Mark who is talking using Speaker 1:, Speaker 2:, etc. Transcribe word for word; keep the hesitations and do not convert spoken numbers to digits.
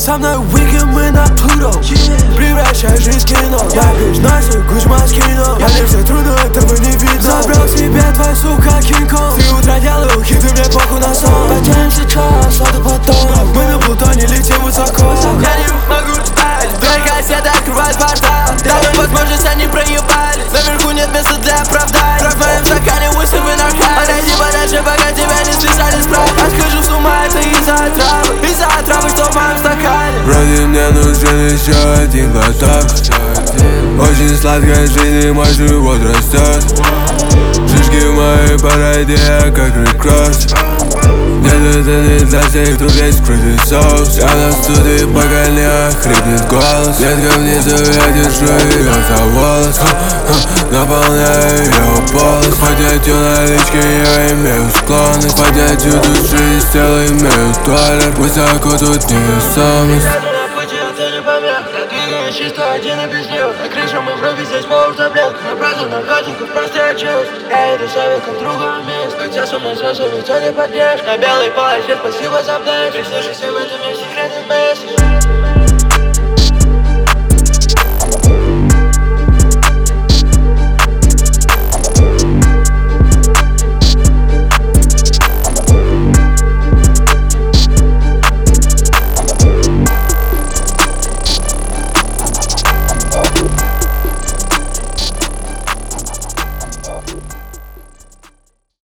Speaker 1: Со мной уикенд, мы на Плуто, превращай жизнь в кино. Я бич Наси, Гучма скинул. Я лишь трудно, этого не видно. Забрал себе твой, сука, Кинг-Конг. Три утра делаю хиты, мне похуй на сон. Потянем сейчас, а то потом. Мы на Плутоне летим высоко.
Speaker 2: Я не могу ждать, две кассеты открывают портал. Даю возможность, они проебали. Наверху нет места для оправданий. Кровь в моем стакане, высыпы наркотик. Отойди подальше, пока тебя не списали справа. Я схожу с ума, это из-за отравы. Из-за отравы, что в моем стакане.
Speaker 3: Вроде мне нужен еще один глоток. Очень сладкая жизнь, и мой живот растет. Шишки в моей бороде, как рекросс. Нет, это не для всех, тут есть скрытый соус. Я на студии, пока не охрипнет голос. Ветка внизу, я держу ее за волос. Наполняю ее полос. К поднятию налички я имею склонность. К поднятию души из тела имею туалет. Высоко тут невесомость.
Speaker 2: Я чисто один и без дел. На крыше мы вроде здесь пол таблеток. На правду наркотиков просто я чувств. Я иду советом в другом месте. Хотя со мной сразу никто не поддержит. На белой полосе спасибо за плечи. Прислушайся в этом, я секретный